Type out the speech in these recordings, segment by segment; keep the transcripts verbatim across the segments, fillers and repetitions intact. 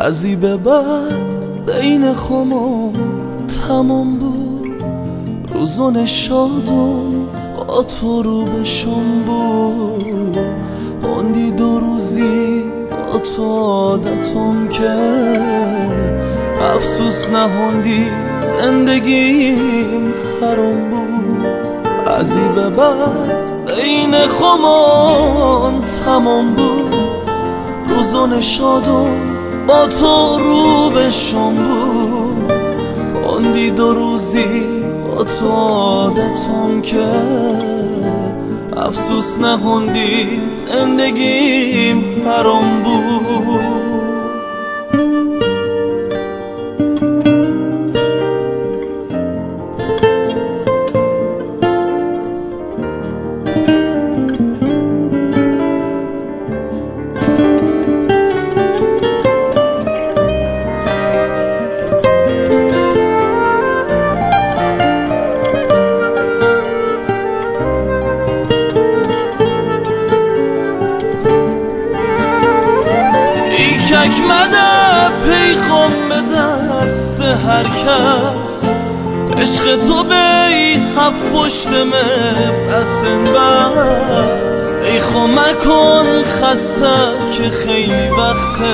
ازی به بعد بین خما تمام بود، روزان شادم با تو رو به شم بود. خوندی دو روزی با تو عادتم که افسوس نهوندی زندگیم حرام بود. ازی به بعد بین خمان تمام بود، روزان شادم با تو رو به شم بود. خوندی دو روزی با تو عادتم که افسوس نخوندی زندگیم حرام بود. یک مده پیغام به دست هر کس، عشق تو بی هفت پشتمه بسن بس. ای خمک کن خسته که خیلی وقته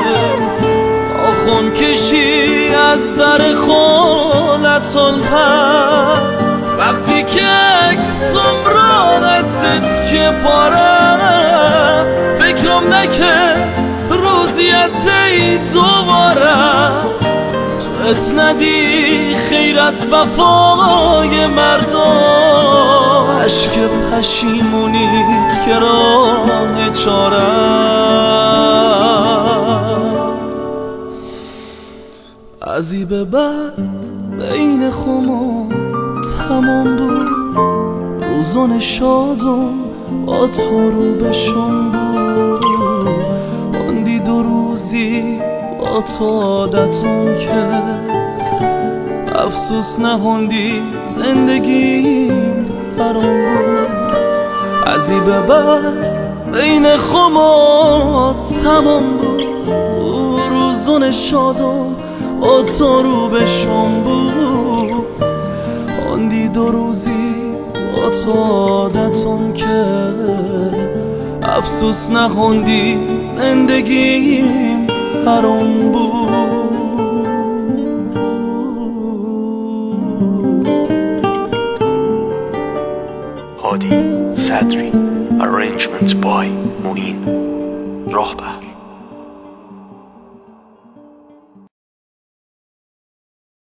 آخون کشی از در خالتان پس. وقتی که اکسم راحتت که پاره فکرم نکرد روزیت ای دوباره. تو ات ندی خیر از وفای مردم، عشق پشیمونیت که راه چاره. ازی به بعد بین خما تمام بود، روزان شادم با تو رو به شم بود. خوندی دو روزی با تو عادتم که افسوس نخوندی زندگیم حرام بود. ازی به بعد بین خما تمام بود، روزان شادم با تو رو به شم بود. خوندی دو روزی با تو عادتم که افسوس نخوندی زندگیم حرام بود. هادی صدری Arrangement by معین راهبر.